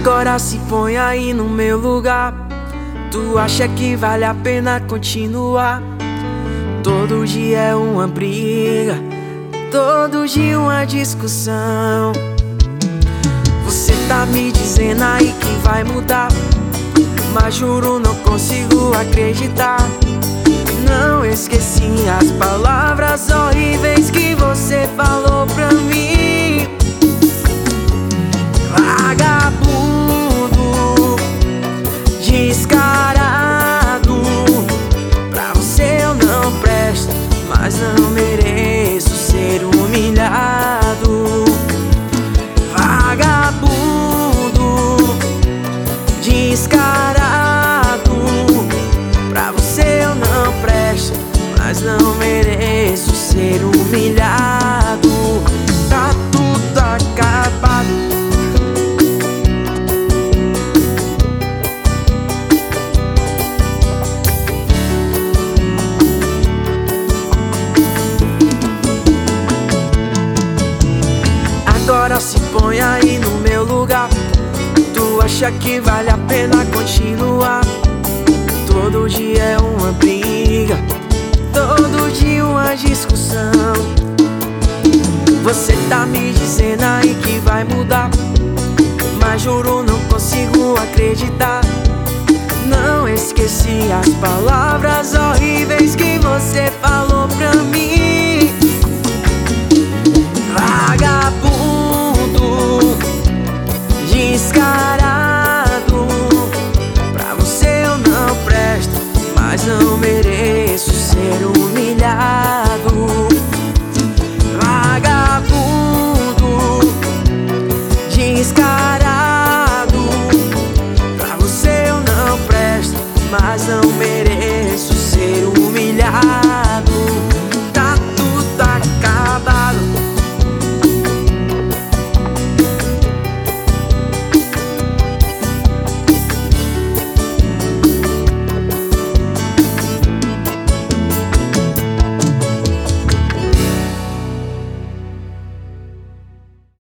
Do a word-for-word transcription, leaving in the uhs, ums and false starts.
Agora se põe aí no meu lugar. Tu acha que vale a pena continuar? Todo dia é uma briga, todo dia uma discussão. Você tá me dizendo aí que vai mudar, mas juro não consigo acreditar. Não esqueci as palavras horríveis que você falou pra mim. Vagabundo, descarado, pra você eu não presto, mas não mereço ser humilhado. Vagabundo, descarado, pra você eu não presto, mas não mereço ser humilhado. Tá tudo acabado. Agora se põe aí no meu lugar. Tu acha que vale a pena continuar? Todo dia é uma briga, todo dia uma discussão. Você tá me dizendo aí que vai mudar, mas juro não consigo acreditar. Não esqueci as palavras horríveis que você